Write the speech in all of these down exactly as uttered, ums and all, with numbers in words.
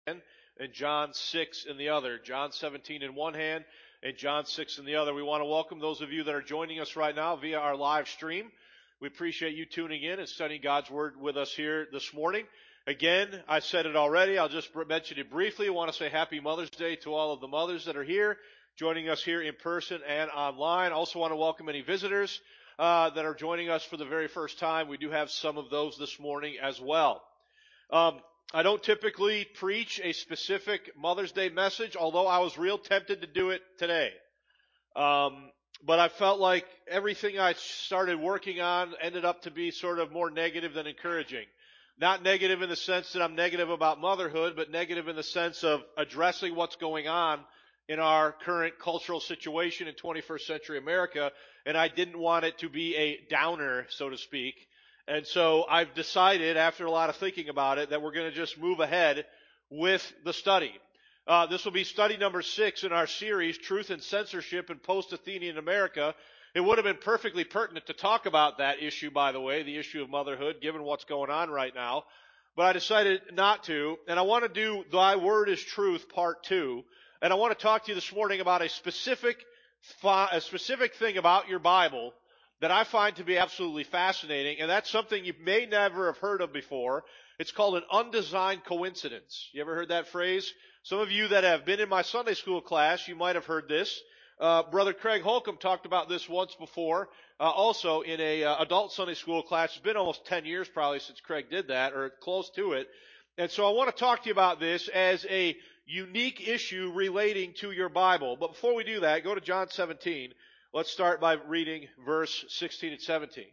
and John six in the other. John seventeen in one hand and John six in the other. We want to welcome those of you that are joining us right now via our live stream. We appreciate you tuning in and studying God's Word with us here this morning. Again, I said it already. I'll just mention it briefly. I want to say Happy Mother's Day to all of the mothers that are here, joining us here in person and online. I also want to welcome any visitors uh, that are joining us for the very first time. We do have some of those this morning as well. Um, I don't typically preach a specific Mother's Day message, although I was real tempted to do it today. Um, but I felt like everything I started working on ended up to be sort of more negative than encouraging. Not negative in the sense that I'm negative about motherhood, but negative in the sense of addressing what's going on in our current cultural situation in twenty-first century America, and I didn't want it to be a downer, so to speak. And so I've decided, after a lot of thinking about it, that we're going to just move ahead with the study. Uh, this will be study number six in our series, Truth and Censorship in Post-Athenian America. It would have been perfectly pertinent to talk about that issue, by the way, the issue of motherhood, given what's going on right now. But I decided not to, and I want to do Thy Word is Truth, Part two. And I want to talk to you this morning about a specific, a specific thing about your Bible that I find to be absolutely fascinating, and that's something you may never have heard of before. It's called an undesigned coincidence. You ever heard that phrase? Some of you that have been in my Sunday school class, you might have heard this. Uh, Brother Craig Holcomb talked about this once before, uh, also in a uh, adult Sunday school class. It's been almost ten years probably since Craig did that, or close to it. And so I want to talk to you about this as a unique issue relating to your Bible. But before we do that, go to John seventeen. Let's start by reading verse sixteen and seventeen.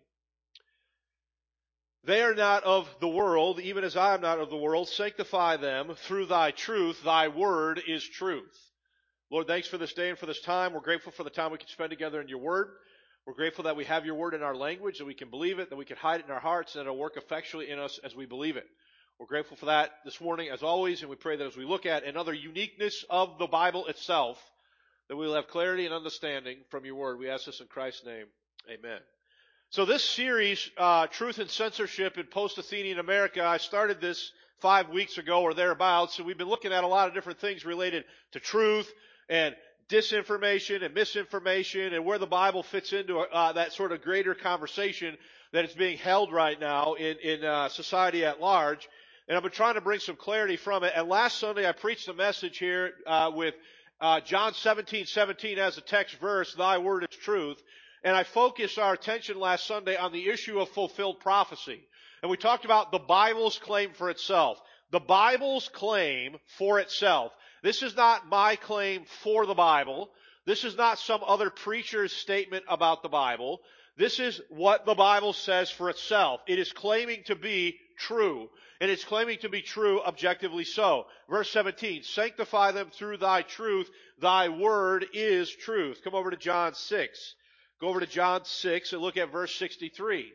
They are not of the world, even as I am not of the world. Sanctify them through thy truth. Thy word is truth. Lord, thanks for this day and for this time. We're grateful for the time we can spend together in your word. We're grateful that we have your word in our language, that we can believe it, that we can hide it in our hearts, and that it'll work effectually in us as we believe it. We're grateful for that this morning, as always, and we pray that as we look at another uniqueness of the Bible itself, that we will have clarity and understanding from your word. We ask this in Christ's name. Amen. So this series, uh, Truth and Censorship in Post-Athenian America, I started this five weeks ago or thereabouts, and we've been looking at a lot of different things related to truth and disinformation and misinformation and where the Bible fits into uh, that sort of greater conversation that is being held right now in, in uh, society at large. And I've been trying to bring some clarity from it. And last Sunday I preached a message here uh, with uh, John seventeen seventeen as a text verse, Thy word is truth. And I focused our attention last Sunday on the issue of fulfilled prophecy. And we talked about the Bible's claim for itself. The Bible's claim for itself. This is not my claim for the Bible. This is not some other preacher's statement about the Bible. This is what the Bible says for itself. It is claiming to be true. And it's claiming to be true objectively so. Verse seventeen, sanctify them through thy truth. Thy word is truth. Come over to John six. Go over to John six and look at verse sixty-three.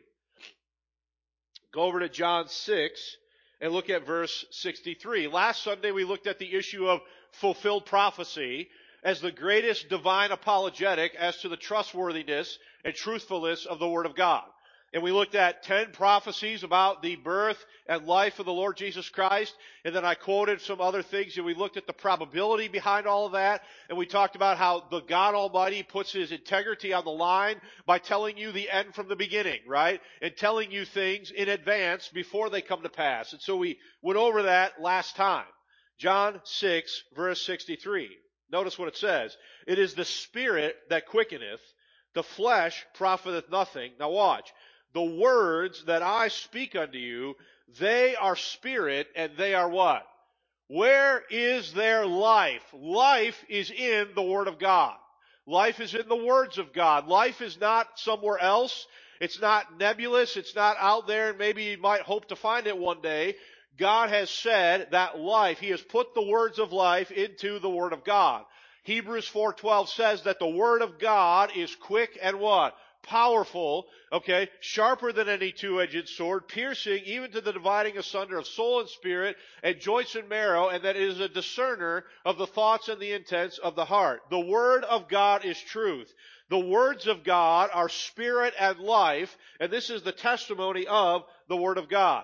Go over to John six and look at verse sixty-three. Last Sunday we looked at the issue of fulfilled prophecy as the greatest divine apologetic as to the trustworthiness and truthfulness of the Word of God. And we looked at ten prophecies about the birth and life of the Lord Jesus Christ. And then I quoted some other things, and we looked at the probability behind all of that. And we talked about how the God Almighty puts His integrity on the line by telling you the end from the beginning, right? And telling you things in advance before they come to pass. And so we went over that last time. John six, verse sixty-three. Notice what it says. It is the Spirit that quickeneth, the flesh profiteth nothing. Now watch. The words that I speak unto you, they are spirit and they are what? Where is their life? Life is in the Word of God. Life is in the words of God. Life is not somewhere else. It's not nebulous. It's not out there, and maybe you might hope to find it one day. God has said that life, He has put the words of life into the Word of God. Hebrews four twelve says that the Word of God is quick and what? Powerful, okay, sharper than any two-edged sword, piercing even to the dividing asunder of soul and spirit and joints and marrow, and that it is a discerner of the thoughts and the intents of the heart. The Word of God is truth. The words of God are spirit and life, and this is the testimony of the Word of God.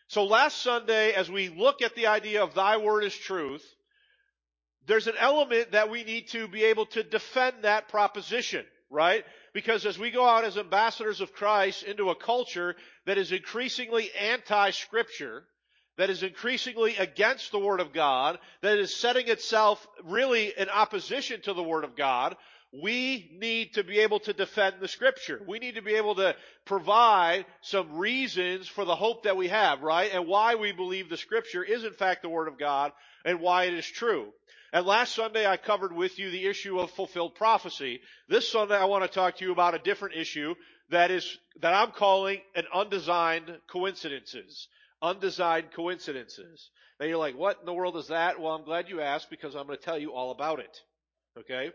So last Sunday, as we look at the idea of thy word is truth, there's an element that we need to be able to defend that proposition, right? Because as we go out as ambassadors of Christ into a culture that is increasingly anti-Scripture, that is increasingly against the Word of God, that is setting itself really in opposition to the Word of God, we need to be able to defend the Scripture. We need to be able to provide some reasons for the hope that we have, right? And why we believe the Scripture is in fact the Word of God and why it is true. And last Sunday I covered with you the issue of fulfilled prophecy. This Sunday I want to talk to you about a different issue that is, that I'm calling an undesigned coincidences. Undesigned coincidences. Now you're like, what in the world is that? Well, I'm glad you asked because I'm going to tell you all about it. Okay?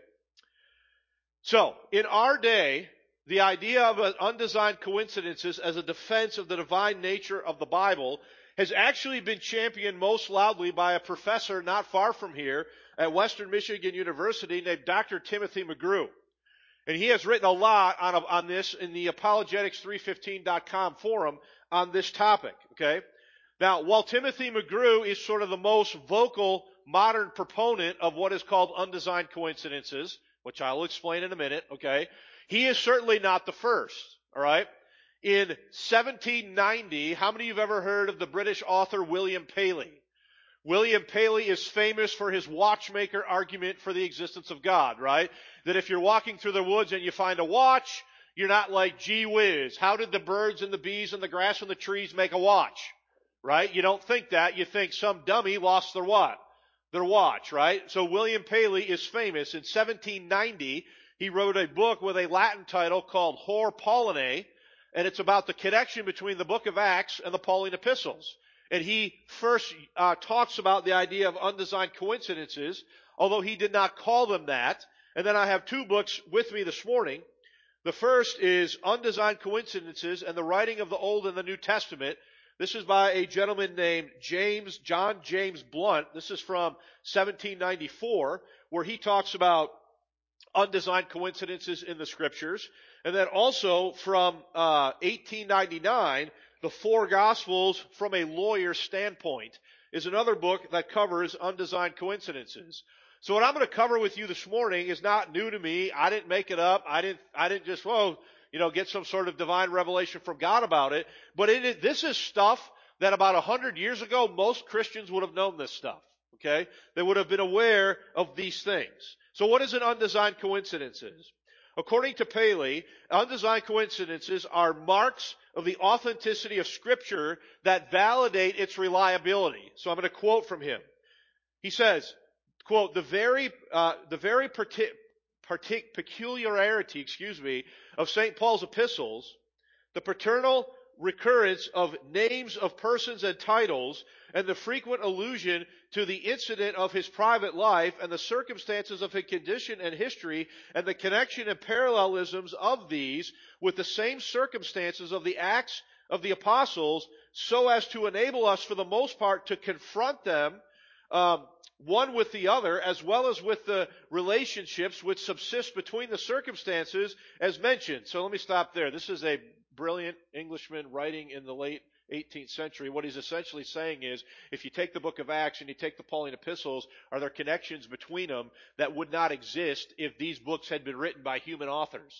So, in our day, the idea of undesigned coincidences as a defense of the divine nature of the Bible has actually been championed most loudly by a professor not far from here at Western Michigan University named Doctor Timothy McGrew. And he has written a lot on, on this in the apologetics three fifteen dot com forum on this topic, okay? Now, while Timothy McGrew is sort of the most vocal modern proponent of what is called undesigned coincidences, which I'll explain in a minute, okay, he is certainly not the first, all right? In seventeen ninety, how many of you have ever heard of the British author William Paley? William Paley is famous for his watchmaker argument for the existence of God, right? That if you're walking through the woods and you find a watch, you're not like, gee whiz, how did the birds and the bees and the grass and the trees make a watch? Right? You don't think that. You think some dummy lost their what? Their watch, right? So William Paley is famous. In seventeen ninety, he wrote a book with a Latin title called Hor Paulinae, and it's about the connection between the book of Acts and the Pauline epistles. And he first uh, talks about the idea of undesigned coincidences, although he did not call them that. And then I have two books with me this morning. The first is Undesigned Coincidences and the Writing of the Old and the New Testament. This is by a gentleman named James, John James Blunt. This is from seventeen ninety-four, where he talks about undesigned coincidences in the Scriptures. And then also from uh, eighteen ninety-nine, The Four Gospels from a Lawyer's Standpoint is another book that covers undesigned coincidences. So what I'm going to cover with you this morning is not new to me. I didn't make it up. I didn't, I didn't just, whoa, you know, get some sort of divine revelation from God about it. But it is, this is stuff that about a hundred years ago, most Christians would have known this stuff. Okay? They would have been aware of these things. So what is an undesigned coincidences? According to Paley, undesigned coincidences are marks of the authenticity of Scripture that validate its reliability. So I'm going to quote from him. He says, quote, the very, uh, the very partic- partic- peculiarity, excuse me, of Saint Paul's epistles, the paternal recurrence of names of persons and titles, and the frequent allusion to the incident of his private life and the circumstances of his condition and history, and the connection and parallelisms of these with the same circumstances of the Acts of the Apostles, so as to enable us for the most part to confront them um, one with the other, as well as with the relationships which subsist between the circumstances as mentioned. So let me stop there. This is a brilliant Englishman writing in the late eighteenth century. What he's essentially saying is, if you take the book of Acts and you take the Pauline epistles, are there connections between them that would not exist if these books had been written by human authors?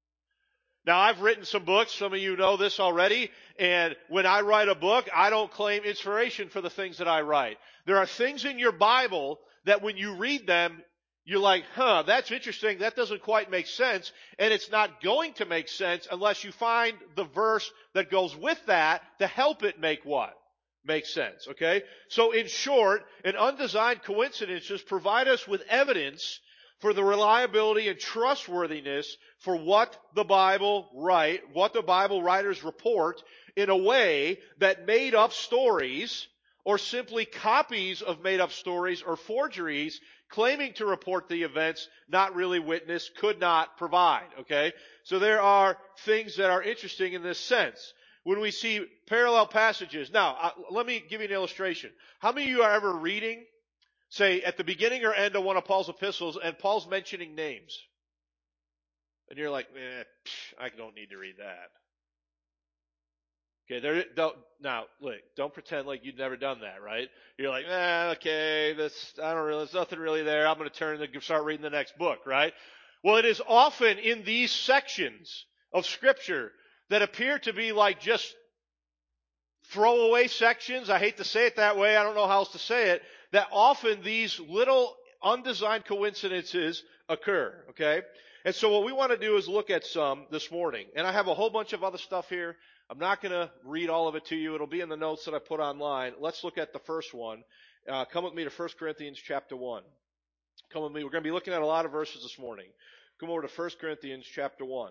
Now, I've written some books. Some of you know this already. And when I write a book, I don't claim inspiration for the things that I write. There are things in your Bible that when you read them, you're like, huh, that's interesting. That doesn't quite make sense. And it's not going to make sense unless you find the verse that goes with that to help it make what? Make sense, okay? So in short, an undesigned coincidences provide us with evidence for the reliability and trustworthiness for what the Bible write, what the Bible writers report in a way that made up stories or simply copies of made up stories or forgeries claiming to report the events not really witnessed could not provide, okay? So there are things that are interesting in this sense. When we see parallel passages, now uh, let me give you an illustration. How many of you are ever reading, say, at the beginning or end of one of Paul's epistles, and Paul's mentioning names? And you're like, eh, psh, I don't need to read that. Okay, there, don't, now, look, don't pretend like you've never done that, right? You're like, eh, okay, this, I don't really, there's nothing really there. I'm going to turn and start reading the next book, right? Well, it is often in these sections of Scripture that appear to be like just throwaway sections. I hate to say it that way. I don't know how else to say it. That often these little undesigned coincidences occur, okay? And so what we want to do is look at some this morning. And I have a whole bunch of other stuff here. I'm not going to read all of it to you. It'll be in the notes that I put online. Let's look at the first one. Uh, come with me to First Corinthians chapter one. Come with me. We're going to be looking at a lot of verses this morning. Come over to First Corinthians chapter one.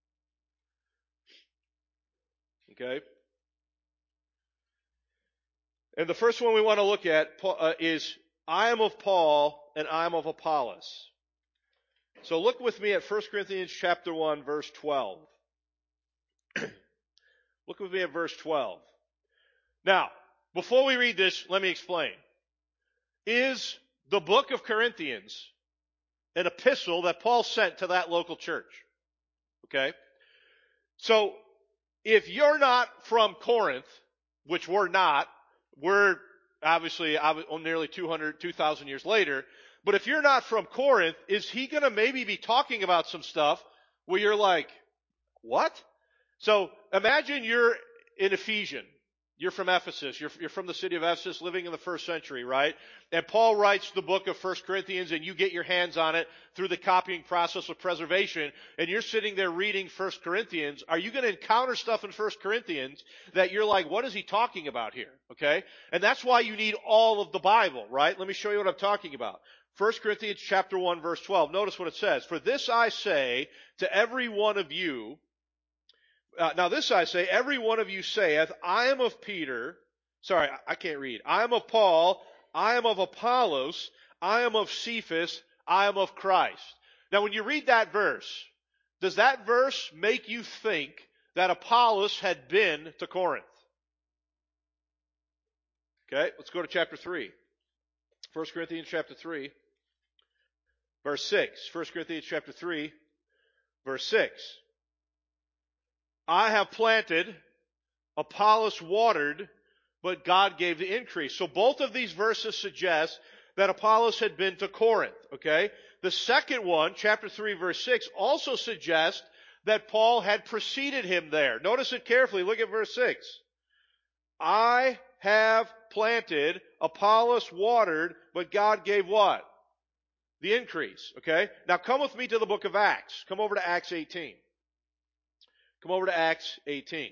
Okay? And the first one we want to look at uh, is, I am of Paul and I am of Apollos. So look with me at First Corinthians chapter one, verse twelve. Look with me at verse twelve. Now, before we read this, let me explain. Is the book of Corinthians an epistle that Paul sent to that local church? Okay? So, if you're not from Corinth, which we're not, we're obviously nearly two hundred, two thousand years later, but if you're not from Corinth, is he going to maybe be talking about some stuff where you're like, what? So imagine you're in Ephesians. You're from Ephesus. You're, you're from the city of Ephesus, living in the first century, right? And Paul writes the book of First Corinthians, and you get your hands on it through the copying process of preservation, and you're sitting there reading First Corinthians. Are you going to encounter stuff in First Corinthians that you're like, what is he talking about here? Okay? And that's why you need all of the Bible, right? Let me show you what I'm talking about. First Corinthians chapter one, verse twelve. Notice what it says. For this I say to every one of you, Uh, now this I say, every one of you saith, I am of Peter, sorry, I, I can't read. I am of Paul, I am of Apollos, I am of Cephas, I am of Christ. Now when you read that verse, does that verse make you think that Apollos had been to Corinth? Okay, let's go to chapter three. First Corinthians chapter three, verse six. First Corinthians chapter three, verse six. I have planted, Apollos watered, but God gave the increase. So both of these verses suggest that Apollos had been to Corinth, okay? The second one, chapter three, verse six, also suggests that Paul had preceded him there. Notice it carefully. Look at verse six. I have planted, Apollos watered, but God gave what? The increase, okay? Now come with me to the book of Acts. Come over to Acts eighteen. Come over to Acts eighteen.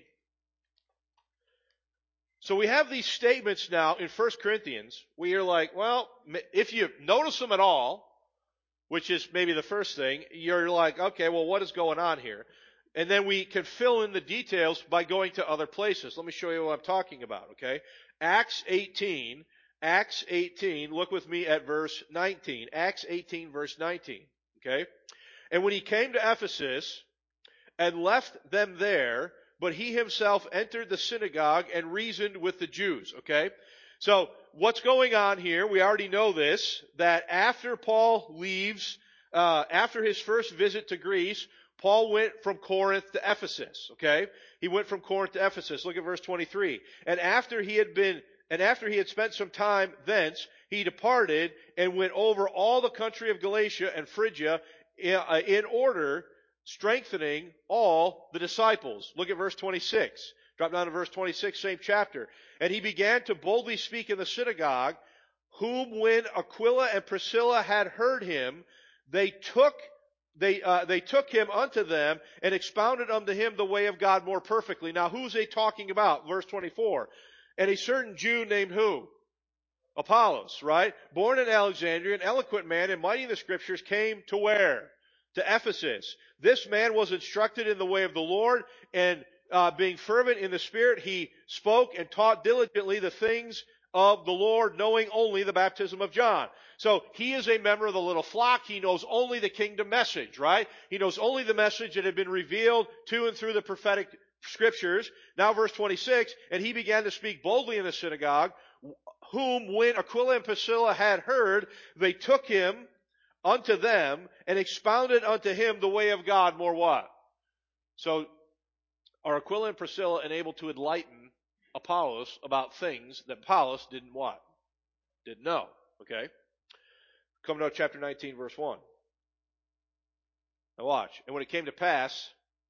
So we have these statements now in First Corinthians where you're like, well, if you notice them at all, which is maybe the first thing, you're like, okay, well, what is going on here? And then we can fill in the details by going to other places. Let me show you what I'm talking about, okay? Acts eighteen, Acts eighteen, look with me at verse nineteen. Acts eighteen, verse nineteen, okay? And when he came to Ephesus and left them there, but he himself entered the synagogue and reasoned with the Jews, okay? So, what's going on here, we already know this, that after Paul leaves, uh, after his first visit to Greece, Paul went from Corinth to Ephesus, okay? He went from Corinth to Ephesus. Look at verse twenty-three. And after he had been, and after he had spent some time thence, he departed and went over all the country of Galatia and Phrygia in, uh, in order, strengthening all the disciples. Look at verse twenty-six. Drop down to verse twenty-six, same chapter. And he began to boldly speak in the synagogue, whom when Aquila and Priscilla had heard him, they took they uh, they took him unto them and expounded unto him the way of God more perfectly. Now who's they talking about? Verse twenty-four. And a certain Jew named who? Apollos, right? Born in Alexandria, an eloquent man and mighty in the scriptures, came to where? To Ephesus. This man was instructed in the way of the Lord, and uh, being fervent in the Spirit, he spoke and taught diligently the things of the Lord, knowing only the baptism of John. So he is a member of the little flock. He knows only the kingdom message, right? He knows only the message that had been revealed to and through the prophetic scriptures. Now verse twenty-six, and he began to speak boldly in the synagogue, whom when Aquila and Priscilla had heard, they took him unto them and expounded unto him the way of God more what? So are Aquila and Priscilla enabled to enlighten Apollos about things that Apollos didn't what? Didn't know. Okay? Come to chapter nineteen, verse one. Now watch. And when it came to pass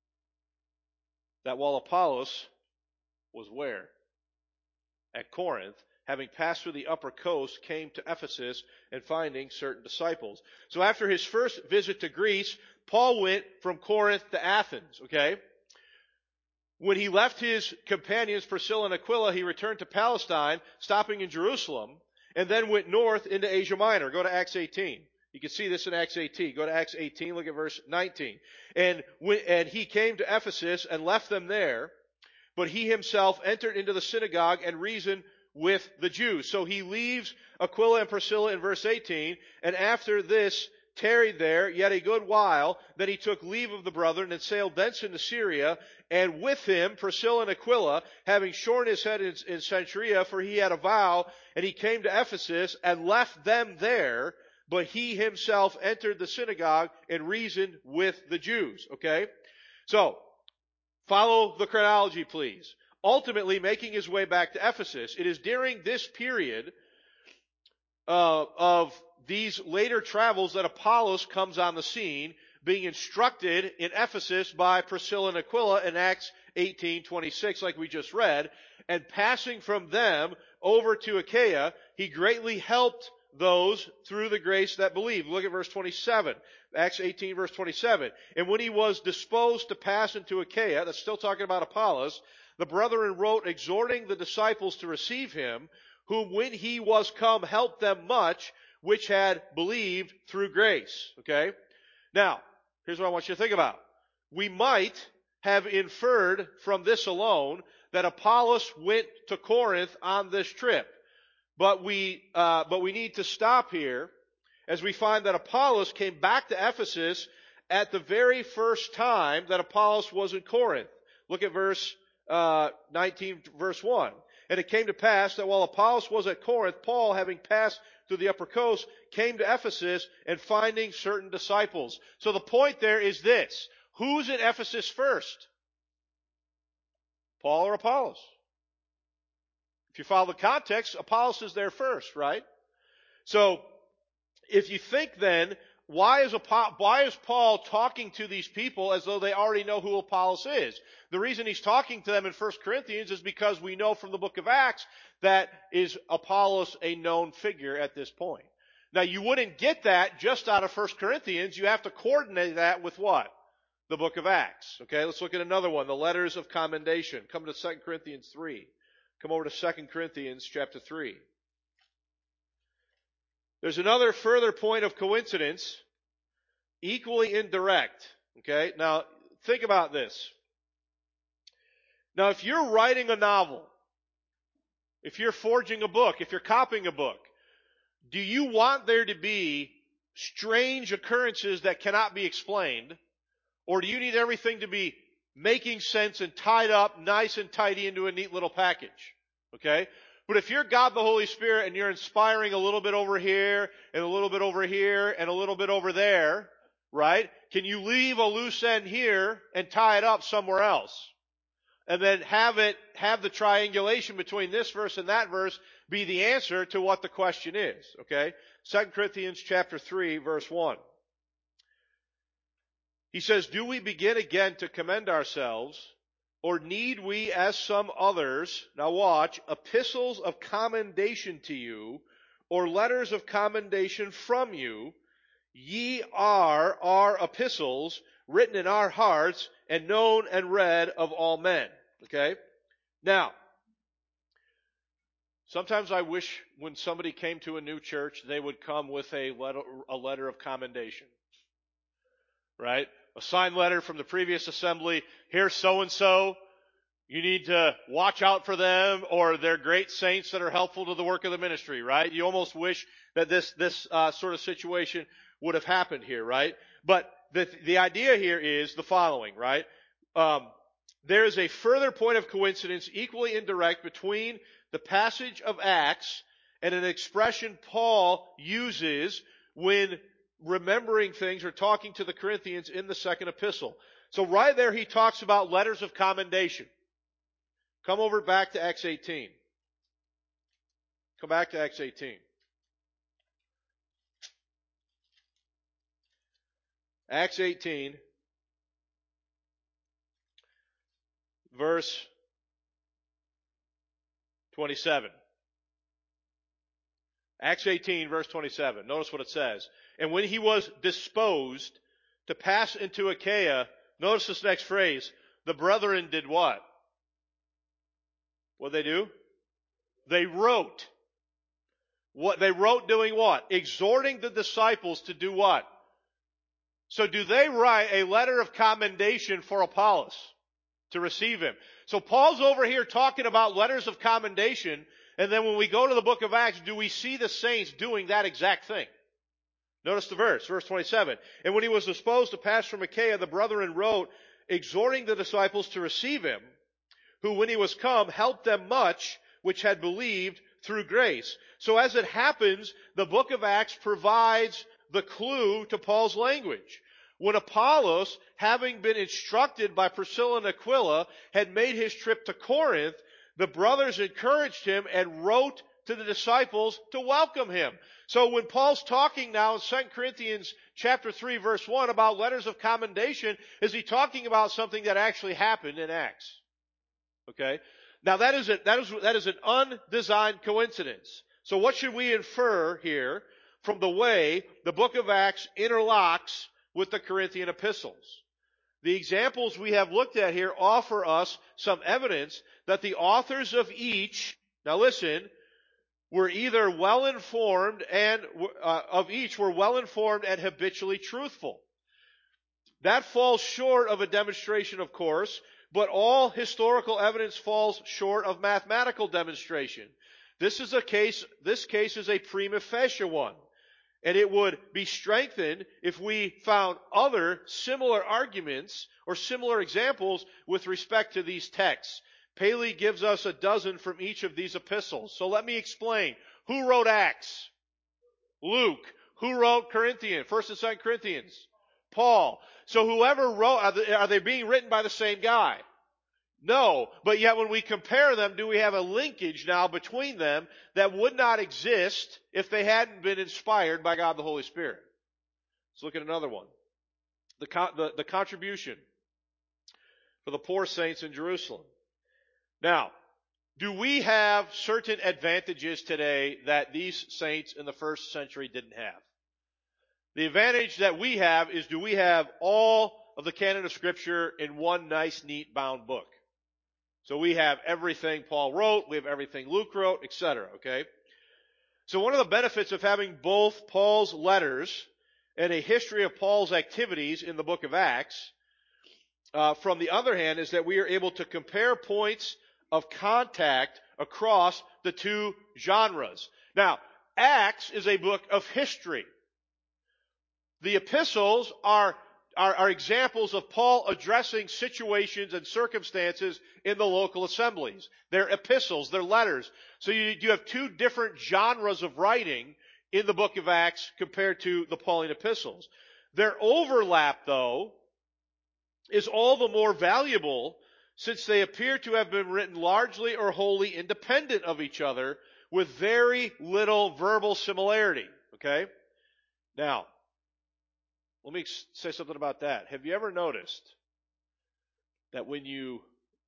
that while Apollos was where? At Corinth, having passed through the upper coast, came to Ephesus and finding certain disciples. So after his first visit to Greece, Paul went from Corinth to Athens, okay? When he left his companions, Priscilla and Aquila, he returned to Palestine, stopping in Jerusalem, and then went north into Asia Minor. Go to Acts eighteen. You can see this in Acts eighteen. Go to Acts eighteen, look at verse nineteen. And when, and he came to Ephesus and left them there, but he himself entered into the synagogue and reasoned with the Jews. So he leaves Aquila and Priscilla in verse eighteen, and after this tarried there yet a good while. Then he took leave of the brethren and sailed thence into Syria, and with him Priscilla and Aquila, having shorn his head in, in Cenchrea, for he had a vow, and he came to Ephesus and left them there, but he himself entered the synagogue and reasoned with the Jews. Okay? So, follow the chronology, please. Ultimately, making his way back to Ephesus. It is during this period uh, of these later travels that Apollos comes on the scene, being instructed in Ephesus by Priscilla and Aquila in Acts eighteen twenty-six, like we just read, and passing from them over to Achaia, he greatly helped those through the grace that believe. Look at verse twenty-seven. Acts eighteen, verse twenty-seven. And when he was disposed to pass into Achaia, that's still talking about Apollos, the brethren wrote, exhorting the disciples to receive him, whom when he was come helped them much, which had believed through grace. Okay? Now, here's what I want you to think about. We might have inferred from this alone that Apollos went to Corinth on this trip. But we, uh, but we need to stop here as we find that Apollos came back to Ephesus at the very first time that Apollos was in Corinth. Look at verse uh, nineteen, verse one. And it came to pass that while Apollos was at Corinth, Paul, having passed through the upper coast, came to Ephesus and finding certain disciples. So the point there is this. Who's in Ephesus first? Paul or Apollos? If you follow the context, Apollos is there first, right? So, if you think then, why is, why is Paul talking to these people as though they already know who Apollos is? The reason he's talking to them in First Corinthians is because we know from the book of Acts that is Apollos a known figure at this point. Now, you wouldn't get that just out of First Corinthians. You have to coordinate that with what? The book of Acts. Okay, let's look at another one, the letters of commendation. Come to Second Corinthians three. Come over to Second Corinthians chapter three. There's another further point of coincidence, equally indirect. Okay? Now, think about this. Now, if you're writing a novel, if you're forging a book, if you're copying a book, do you want there to be strange occurrences that cannot be explained? Or do you need everything to be making sense and tied up nice and tidy into a neat little package? Okay? But if you're God the Holy Spirit and you're inspiring a little bit over here and a little bit over here and a little bit over there, right? Can you leave a loose end here and tie it up somewhere else? And then have it, have the triangulation between this verse and that verse be the answer to what the question is. Okay? Second Corinthians chapter three, verse one. He says, do we begin again to commend ourselves, or need we, as some others, now watch, epistles of commendation to you, or letters of commendation from you? Ye are our epistles, written in our hearts, and known and read of all men. Okay? Now, sometimes I wish when somebody came to a new church, they would come with a letter, a letter of commendation. Right? A signed letter from the previous assembly. Here's so-and-so. You need to watch out for them, or they're great saints that are helpful to the work of the ministry, right? You almost wish that this, this uh, sort of situation would have happened here, right? But the, the idea here is the following, right? Um, there is a further point of coincidence, equally indirect, between the passage of Acts and an expression Paul uses when remembering things or talking to the Corinthians in the second epistle. So right there he talks about letters of commendation. Come over back to Acts eighteen. Come back to Acts eighteen. Acts eighteen, verse twenty-seven. Acts eighteen, verse twenty-seven. Notice what it says. And when he was disposed to pass into Achaia, notice this next phrase, the brethren did what? What did they do? They wrote. What they wrote doing what? Exhorting the disciples to do what? So do they write a letter of commendation for Apollos to receive him? So Paul's over here talking about letters of commendation, and then when we go to the book of Acts, do we see the saints doing that exact thing? Notice the verse, verse twenty-seven. And when he was disposed to pass from Achaia, the brethren wrote, exhorting the disciples to receive him, who when he was come helped them much which had believed through grace. So as it happens, the book of Acts provides the clue to Paul's language. When Apollos, having been instructed by Priscilla and Aquila, had made his trip to Corinth, the brothers encouraged him and wrote to the disciples to welcome him. So when Paul's talking now in Second Corinthians chapter three verse one about letters of commendation, is he talking about something that actually happened in Acts? Okay? Now that is a, that is that is an undesigned coincidence. So what should we infer here from the way the book of Acts interlocks with the Corinthian epistles? The examples we have looked at here offer us some evidence that the authors of each, now listen, were either well informed and uh, of each were well informed and habitually truthful. That falls short of a demonstration, of course, but all historical evidence falls short of mathematical demonstration. This is a case, this case is a prima facie one. And it would be strengthened if we found other similar arguments or similar examples with respect to these texts. Paley gives us a dozen from each of these epistles. So let me explain. Who wrote Acts? Luke. Who wrote Corinthians? First and Second Corinthians? Paul. So whoever wrote, are they, are they being written by the same guy? No, but yet when we compare them, do we have a linkage now between them that would not exist if they hadn't been inspired by God the Holy Spirit? Let's look at another one. The, the, the contribution for the poor saints in Jerusalem. Now, do we have certain advantages today that these saints in the first century didn't have? The advantage that we have is, do we have all of the canon of Scripture in one nice, neat, bound book? So we have everything Paul wrote, we have everything Luke wrote, et cetera, okay? So one of the benefits of having both Paul's letters and a history of Paul's activities in the book of Acts, uh, from the other hand, is that we are able to compare points of contact across the two genres. Now, Acts is a book of history. The epistles are Are, are examples of Paul addressing situations and circumstances in the local assemblies. They're epistles, they're letters. So you, you have two different genres of writing in the book of Acts compared to the Pauline epistles. Their overlap, though, is all the more valuable since they appear to have been written largely or wholly independent of each other with very little verbal similarity. Okay? Now, let me say something about that. Have you ever noticed that when you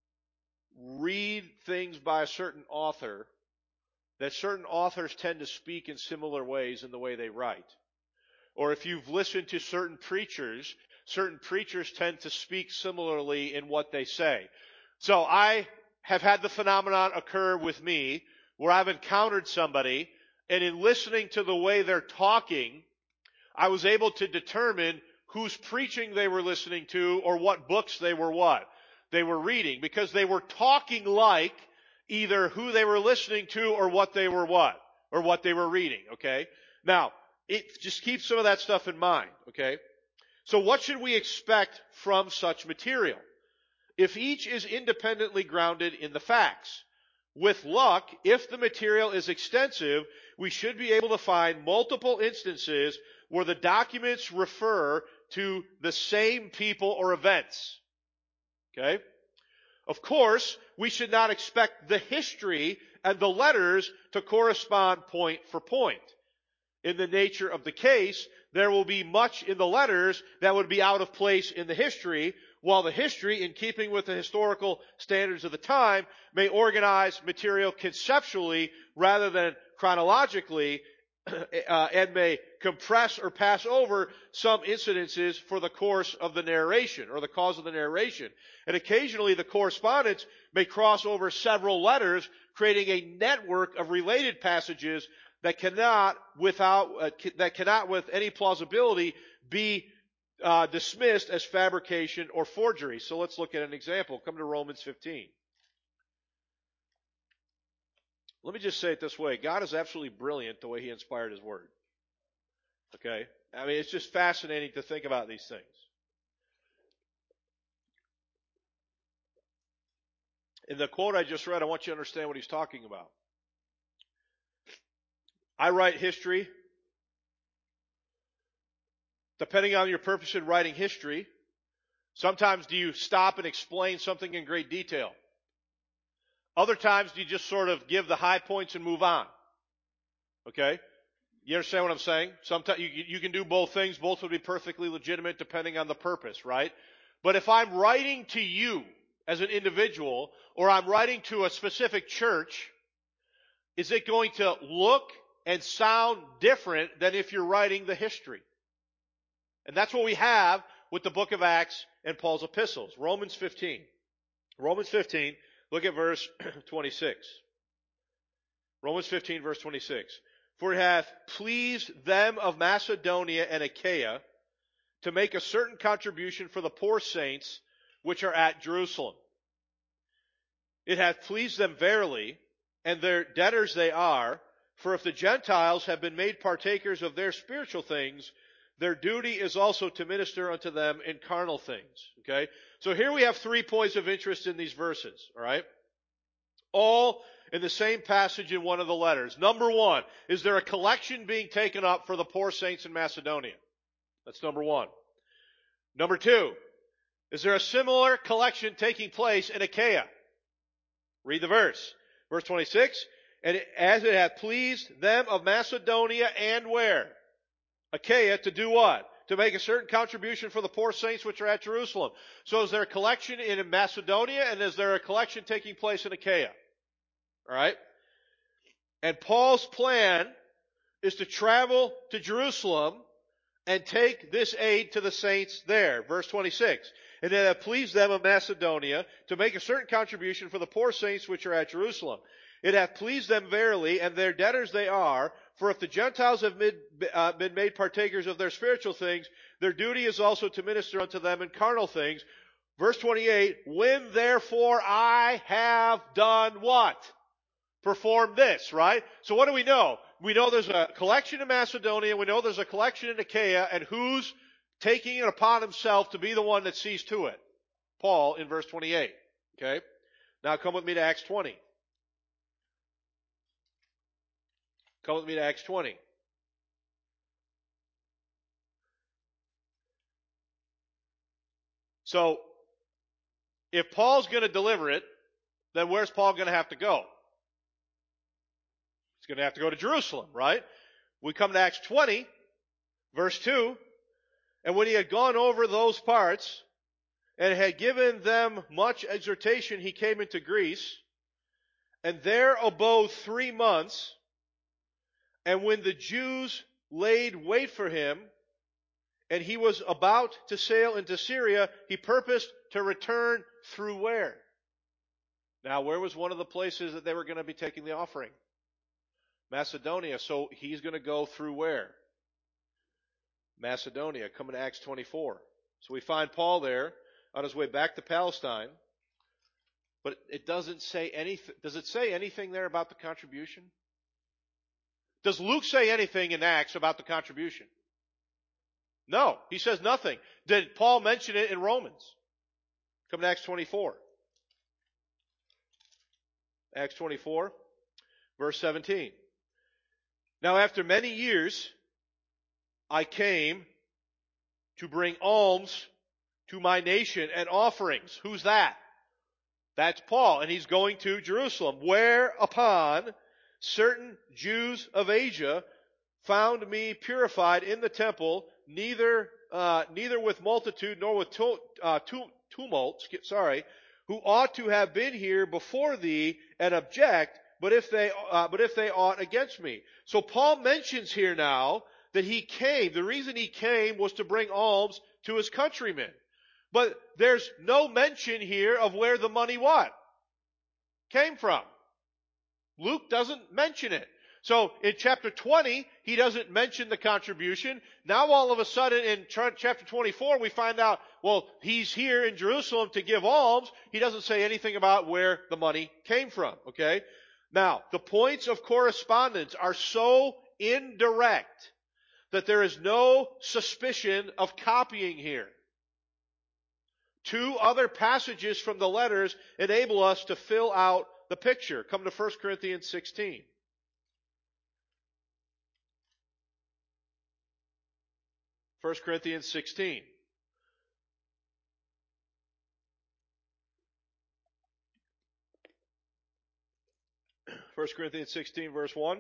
read things by a certain author, that certain authors tend to speak in similar ways in the way they write? Or if you've listened to certain preachers, certain preachers tend to speak similarly in what they say. So I have had the phenomenon occur with me where I've encountered somebody, and in listening to the way they're talking, I was able to determine whose preaching they were listening to or what books they were what? They were reading, because they were talking like either who they were listening to or what they were what? Or what they were reading, okay? Now, it just keep some of that stuff in mind, okay? So what should we expect from such material? If each is independently grounded in the facts. With luck, if the material is extensive, we should be able to find multiple instances where the documents refer to the same people or events. Okay? Of course, we should not expect the history and the letters to correspond point for point. In the nature of the case, there will be much in the letters that would be out of place in the history, while the history, in keeping with the historical standards of the time, may organize material conceptually rather than chronologically, uh, and may compress or pass over some incidences for the course of the narration, or the cause of the narration. And occasionally the correspondence may cross over several letters, creating a network of related passages that cannot, without, uh, that cannot with any plausibility be uh, dismissed as fabrication or forgery. So let's look at an example. Come to Romans fifteen. Let me just say it this way. God is absolutely brilliant the way He inspired His Word. Okay? I mean, it's just fascinating to think about these things. In the quote I just read, I want you to understand what he's talking about. I write history. Depending on your purpose in writing history, sometimes do you stop and explain something in great detail? Other times do you just sort of give the high points and move on? Okay? You understand what I'm saying? Sometimes you, you can do both things. Both would be perfectly legitimate depending on the purpose, right? But if I'm writing to you as an individual, or I'm writing to a specific church, is it going to look and sound different than if you're writing the history? And that's what we have with the book of Acts and Paul's epistles. Romans fifteen. Romans fifteen, look at verse twenty-six. Romans fifteen, verse twenty-six. For it hath pleased them of Macedonia and Achaia to make a certain contribution for the poor saints which are at Jerusalem. It hath pleased them verily, and their debtors they are, for if the Gentiles have been made partakers of their spiritual things, their duty is also to minister unto them in carnal things. Okay? So here we have three points of interest in these verses. All right? All in the same passage in one of the letters. Number one, is there a collection being taken up for the poor saints in Macedonia? That's number one. Number two, is there a similar collection taking place in Achaia? Read the verse. Verse twenty-six, and as it hath pleased them of Macedonia and where? Achaia, to do what? To make a certain contribution for the poor saints which are at Jerusalem. So is there a collection in Macedonia, and is there a collection taking place in Achaia? Alright? And Paul's plan is to travel to Jerusalem and take this aid to the saints there. Verse twenty-six. And it hath pleased them of Macedonia to make a certain contribution for the poor saints which are at Jerusalem. It hath pleased them verily, and their debtors they are, for if the Gentiles have mid, uh, been made partakers of their spiritual things, their duty is also to minister unto them in carnal things. Verse twenty-eight, when therefore I have done what? Performed this, right? So what do we know? We know there's a collection in Macedonia, we know there's a collection in Achaia, and who's taking it upon himself to be the one that sees to it? Paul in verse twenty-eight. Okay? Now come with me to Acts twenty. Come with me to Acts twenty. So, if Paul's going to deliver it, then where's Paul going to have to go? He's going to have to go to Jerusalem, right? We come to Acts twenty, verse two. And when he had gone over those parts, and had given them much exhortation, he came into Greece, and there abode three months. And when the Jews laid wait for him, and he was about to sail into Syria, he purposed to return through where? Now, where was one of the places that they were going to be taking the offering? Macedonia. So he's going to go through where? Macedonia. Coming to Acts twenty-four. So we find Paul there on his way back to Palestine. But it doesn't say anything. Does it say anything there about the contribution? Does Luke say anything in Acts about the contribution? No, he says nothing. Did Paul mention it in Romans? Come to Acts twenty-four. Acts twenty-four, verse seventeen. Now after many years, I came to bring alms to my nation and offerings. Who's that? That's Paul, and he's going to Jerusalem. Whereupon certain Jews of Asia found me purified in the temple, neither uh, neither with multitude nor with to, uh, tumult, sorry, who ought to have been here before thee and object, but if they uh, but if they ought against me. So Paul mentions here now that he came. The reason he came was to bring alms to his countrymen. But there's no mention here of where the money what? Came from. Luke doesn't mention it. So in chapter twenty, he doesn't mention the contribution. Now all of a sudden in chapter twenty-four, we find out, well, he's here in Jerusalem to give alms. He doesn't say anything about where the money came from, okay? Now, the points of correspondence are so indirect that there is no suspicion of copying here. Two other passages from the letters enable us to fill out the picture. Come to First Corinthians sixteen. First Corinthians sixteen. First Corinthians sixteen, verse one.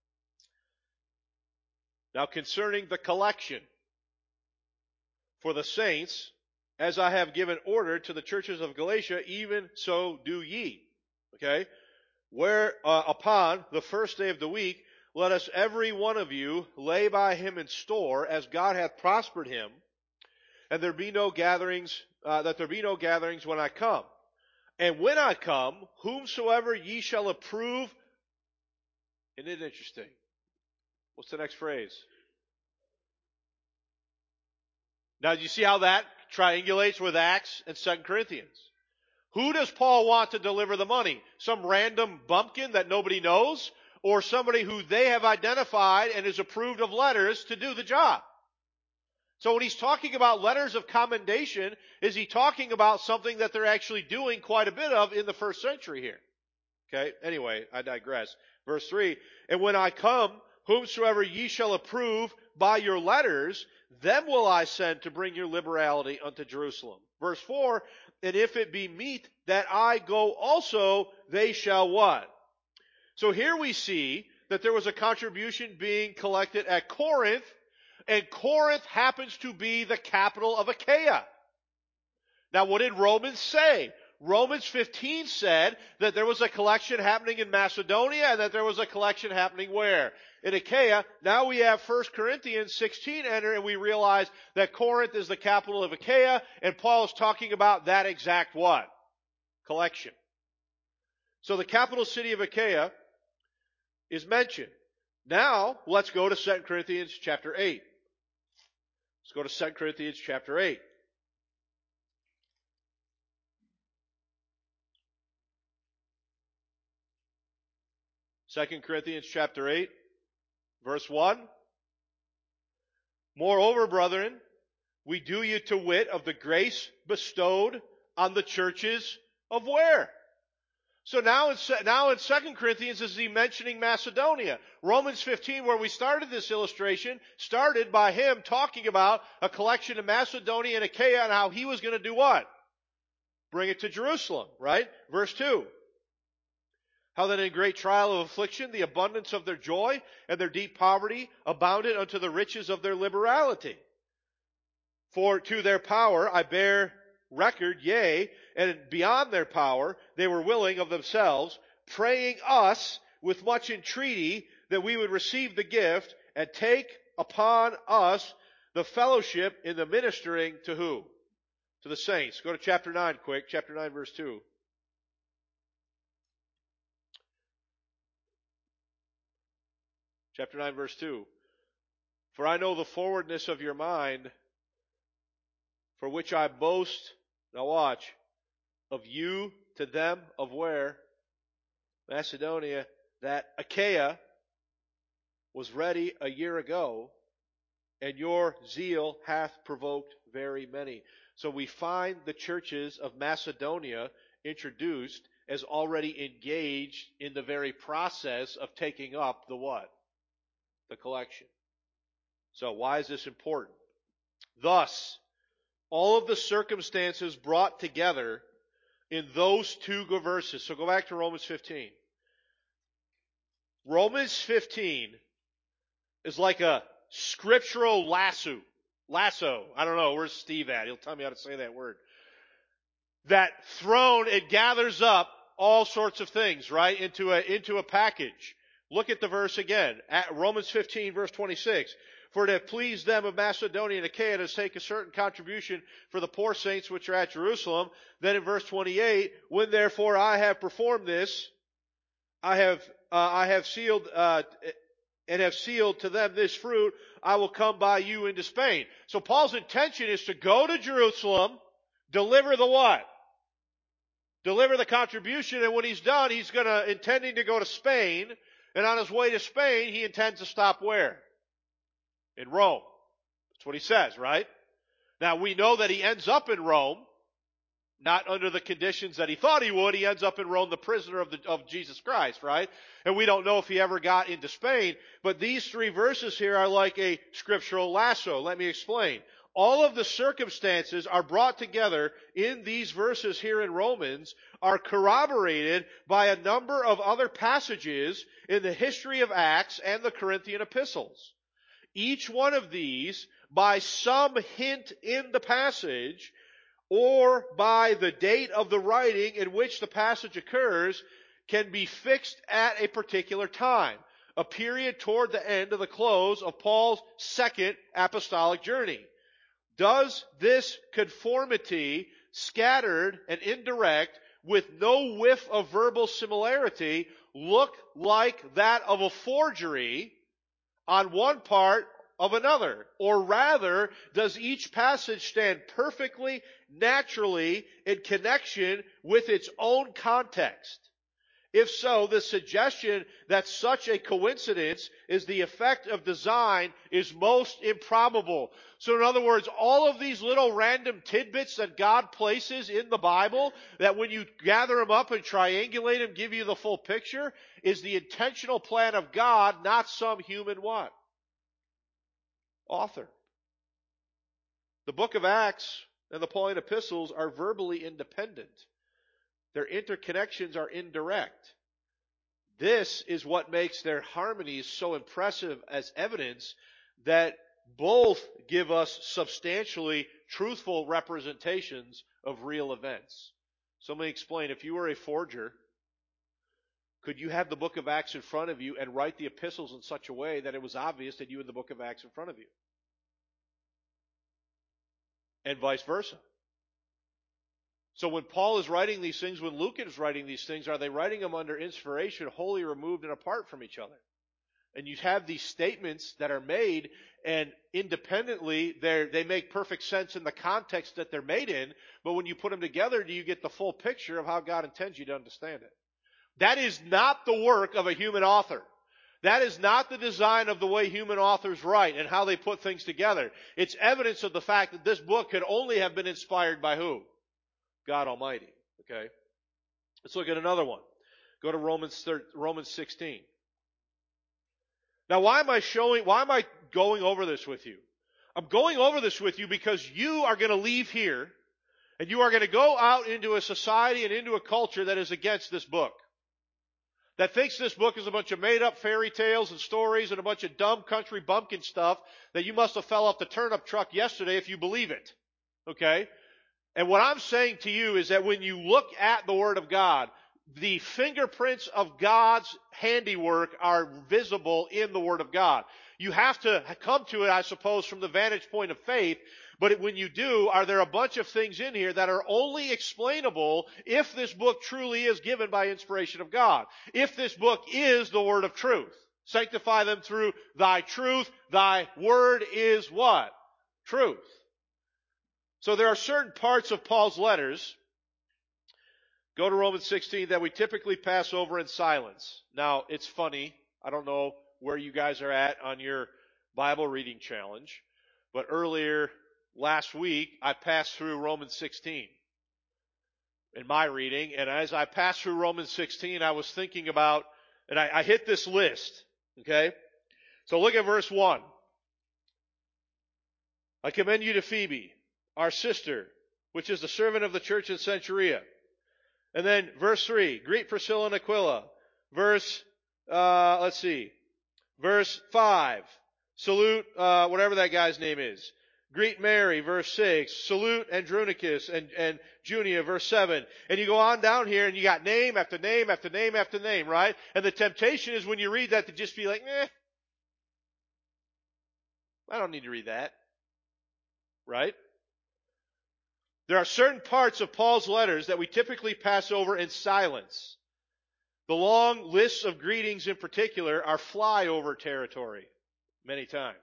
Now concerning the collection for the saints, as I have given order to the churches of Galatia, even so do ye. Okay? Where uh, upon the first day of the week, let us every one of you lay by him in store, as God hath prospered him, and there be no gatherings, uh, that there be no gatherings when I come. And when I come, whomsoever ye shall approve. Isn't it interesting? What's the next phrase? Now, do you see how that triangulates with Acts and Second Corinthians? Who does Paul want to deliver the money? Some random bumpkin that nobody knows? Or somebody who they have identified and is approved of letters to do the job? So when he's talking about letters of commendation, is he talking about something that they're actually doing quite a bit of in the first century here? Okay, anyway, I digress. Verse three, and when I come, whomsoever ye shall approve by your letters, them will I send to bring your liberality unto Jerusalem. Verse four, and if it be meet that I go also, they shall what? So here we see that there was a contribution being collected at Corinth, and Corinth happens to be the capital of Achaia. Now what did Romans say? Romans fifteen said that there was a collection happening in Macedonia and that there was a collection happening where? In Achaia. Now we have First Corinthians sixteen enter, and we realize that Corinth is the capital of Achaia, and Paul is talking about that exact what? Collection. So the capital city of Achaia is mentioned. Now let's go to Second Corinthians chapter eight. Let's go to Second Corinthians chapter eight. Second Corinthians chapter eight, verse one. Moreover, brethren, we do you to wit of the grace bestowed on the churches of where? So now in, now in Second Corinthians is he mentioning Macedonia. Romans fifteen, where we started this illustration, started by him talking about a collection of Macedonia and Achaia and how he was going to do what? Bring it to Jerusalem, right? Verse two. How that in great trial of affliction, the abundance of their joy and their deep poverty abounded unto the riches of their liberality. For to their power I bear record, yea, and beyond their power they were willing of themselves, praying us with much entreaty that we would receive the gift and take upon us the fellowship in the ministering to who? To the saints. Go to chapter nine quick, chapter nine verse two. Chapter nine, verse two. For I know the forwardness of your mind, for which I boast, now watch, of you to them of where? Macedonia, that Achaia was ready a year ago, and your zeal hath provoked very many. So we find the churches of Macedonia introduced as already engaged in the very process of taking up the what? The collection. So why is this important? Thus, all of the circumstances brought together in those two verses. So go back to Romans fifteen. Romans fifteen is like a scriptural lasso. Lasso. I don't know. Where's Steve at? He'll tell me how to say that word. That thrown, it gathers up all sorts of things, right? Into a, into a package. Look at the verse again. At Romans fifteen verse twenty-six. For it hath pleased them of Macedonia and Achaia to take a certain contribution for the poor saints which are at Jerusalem. Then in verse twenty-eight, when therefore I have performed this, I have, uh, I have sealed, uh, and have sealed to them this fruit, I will come by you into Spain. So Paul's intention is to go to Jerusalem, deliver the what? Deliver the contribution, and when he's done, he's gonna, intending to go to Spain, and on his way to Spain, he intends to stop where? In Rome. That's what he says, right? Now we know that he ends up in Rome, not under the conditions that he thought he would. He ends up in Rome, the prisoner of the, of Jesus Christ, right? And we don't know if he ever got into Spain, but these three verses here are like a scriptural lasso. Let me explain. All of the circumstances are brought together in these verses here in Romans, are corroborated by a number of other passages in the history of Acts and the Corinthian epistles. Each one of these, by some hint in the passage, or by the date of the writing in which the passage occurs, can be fixed at a particular time, a period toward the end of the close of Paul's second apostolic journey. Does this conformity, scattered and indirect, with no whiff of verbal similarity, look like that of a forgery on one part of another? Or rather, does each passage stand perfectly, naturally, in connection with its own context? If so, the suggestion that such a coincidence is the effect of design is most improbable. So in other words, all of these little random tidbits that God places in the Bible, that when you gather them up and triangulate them, give you the full picture, is the intentional plan of God, not some human what? Author. The book of Acts and the Pauline epistles are verbally independent. Their interconnections are indirect. This is what makes their harmonies so impressive as evidence that both give us substantially truthful representations of real events. So let me explain. If you were a forger, could you have the book of Acts in front of you and write the epistles in such a way that it was obvious that you had the book of Acts in front of you? And vice versa. So when Paul is writing these things, when Luke is writing these things, are they writing them under inspiration, wholly removed and apart from each other? And you have these statements that are made, and independently, they they make perfect sense in the context that they're made in, but when you put them together, do you get the full picture of how God intends you to understand it? That is not the work of a human author. That is not the design of the way human authors write and how they put things together. It's evidence of the fact that this book could only have been inspired by who? God Almighty. Okay? Let's look at another one. Go to Romans Romans sixteen. Now, why am I showing, why am I going over this with you? I'm going over this with you because you are going to leave here and you are going to go out into a society and into a culture that is against this book. That thinks this book is a bunch of made-up fairy tales and stories and a bunch of dumb country bumpkin stuff that you must have fell off the turnip truck yesterday if you believe it. Okay? And what I'm saying to you is that when you look at the Word of God, the fingerprints of God's handiwork are visible in the Word of God. You have to come to it, I suppose, from the vantage point of faith. But when you do, are there a bunch of things in here that are only explainable if this book truly is given by inspiration of God? If this book is the Word of truth. Sanctify them through thy truth. Thy Word is what? Truth. So there are certain parts of Paul's letters, go to Romans sixteen, that we typically pass over in silence. Now, it's funny. I don't know where you guys are at on your Bible reading challenge, but earlier last week, I passed through Romans sixteen in my reading, and as I passed through Romans sixteen, I was thinking about, and I, I hit this list, okay? So look at verse one. I commend you to Phoebe, our sister, which is the servant of the church in Cenchrea. And then verse three, greet Priscilla and Aquila. Verse, uh, let's see, verse five, salute, uh, whatever that guy's name is. Greet Mary, verse six. Salute Andronicus and, and Junia, verse seven. And you go on down here and you got name after name after name after name, right? And the temptation is when you read that to just be like, eh, I don't need to read that. Right? There are certain parts of Paul's letters that we typically pass over in silence. The long lists of greetings in particular are flyover territory many times.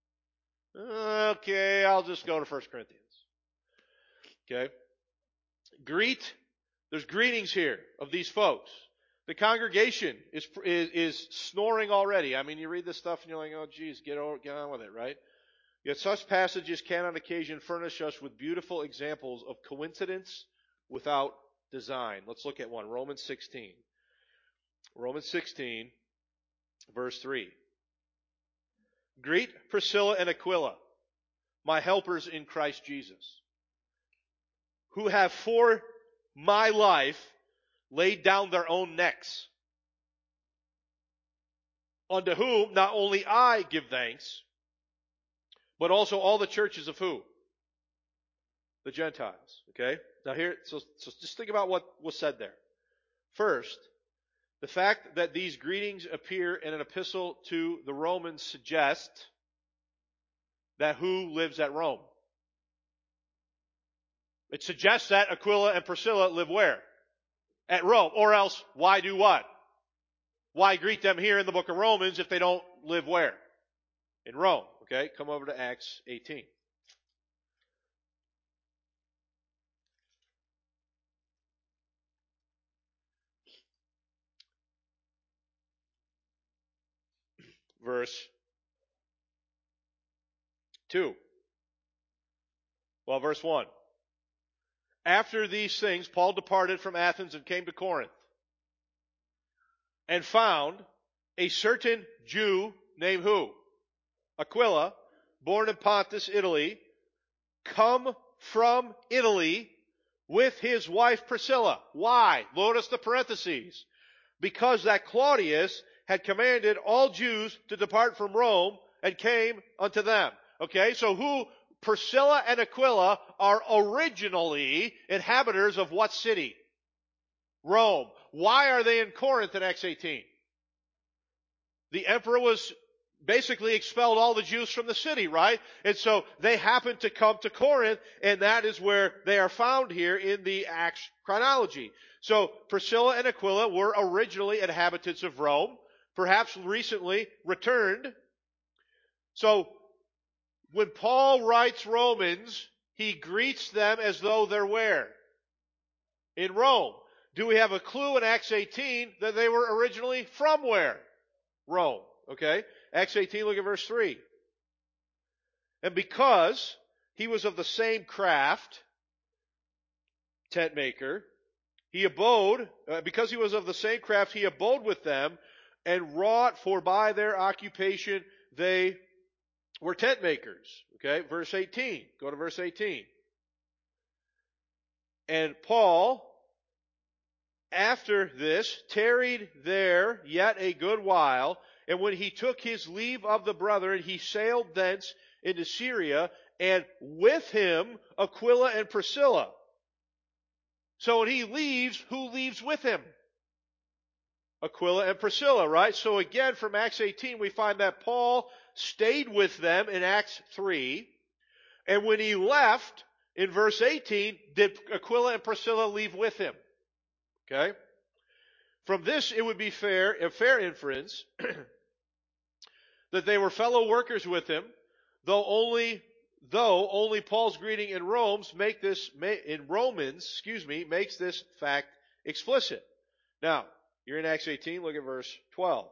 Okay, I'll just go to First Corinthians. Okay. Greet, there's greetings here of these folks. The congregation is, is, is snoring already. I mean, you read this stuff and you're like, oh geez, get, over, get on with it, right? Yet such passages can on occasion furnish us with beautiful examples of coincidence without design. Let's look at one. Romans sixteen. Romans sixteen, verse three. Greet Priscilla and Aquila, my helpers in Christ Jesus, who have for my life laid down their own necks, unto whom not only I give thanks, but also all the churches of who? The Gentiles. Okay? Now here, so, so just think about what was said there. First, the fact that these greetings appear in an epistle to the Romans suggest that who lives at Rome? It suggests that Aquila and Priscilla live where? At Rome. Or else, why do what? Why greet them here in the book of Romans if they don't live where? In Rome. Okay, come over to Acts eighteen. Verse two. Well, verse one. After these things, Paul departed from Athens and came to Corinth, and found a certain Jew named who? Aquila, born in Pontus, Italy, come from Italy with his wife Priscilla. Why? Notice the parentheses. Because that Claudius had commanded all Jews to depart from Rome and came unto them. Okay, so who? Priscilla and Aquila are originally inhabitants of what city? Rome. Why are they in Corinth in Acts eighteen? The emperor was basically expelled all the Jews from the city, right? And so they happened to come to Corinth, and that is where they are found here in the Acts chronology. So Priscilla and Aquila were originally inhabitants of Rome, perhaps recently returned. So when Paul writes Romans, he greets them as though they're where? In Rome. Do we have a clue in Acts eighteen that they were originally from where? Rome. Okay? Acts eighteen, look at verse three. And because he was of the same craft, tent maker, he abode, uh, because he was of the same craft, he abode with them and wrought, for by their occupation they were tent makers. Okay, verse eighteen. Go to verse eighteen. And Paul, after this, tarried there yet a good while, and when he took his leave of the brethren, he sailed thence into Syria, and with him Aquila and Priscilla. So when he leaves, who leaves with him? Aquila and Priscilla, right? So again, from Acts eighteen, we find that Paul stayed with them in Acts three, and when he left, in verse eighteen, did Aquila and Priscilla leave with him? Okay? From this, it would be fair, a fair inference that they were fellow workers with him, though only though only Paul's greeting in Romans make this in Romans, excuse me, makes this fact explicit. Now, you're in Acts eighteen, look at verse twelve.